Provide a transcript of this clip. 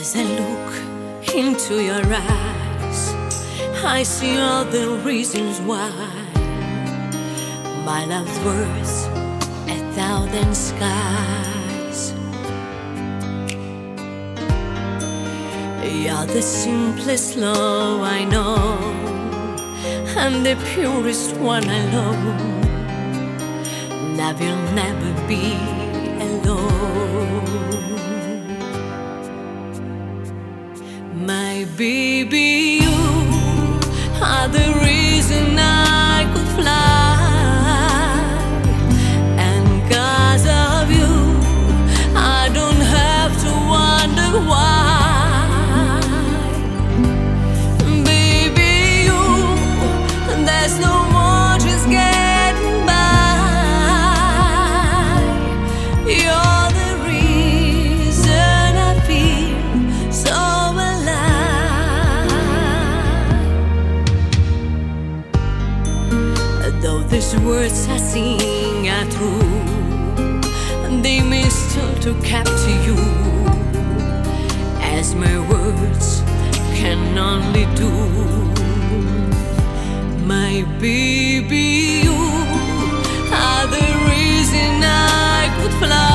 As I look into your eyes, I see all the reasons why my love's worth 1,000 skies. You're the simplest love I know, and the purest one I love. Love will never be alone. My baby, you are the reason I could fly, and 'cause of you I don't have to wonder why. Baby, you, there's no more just getting by. You're the reason I feel so alive. Though these words I sing are true, they may still to capture you, as my words can only do. My baby, you are the reason I could fly.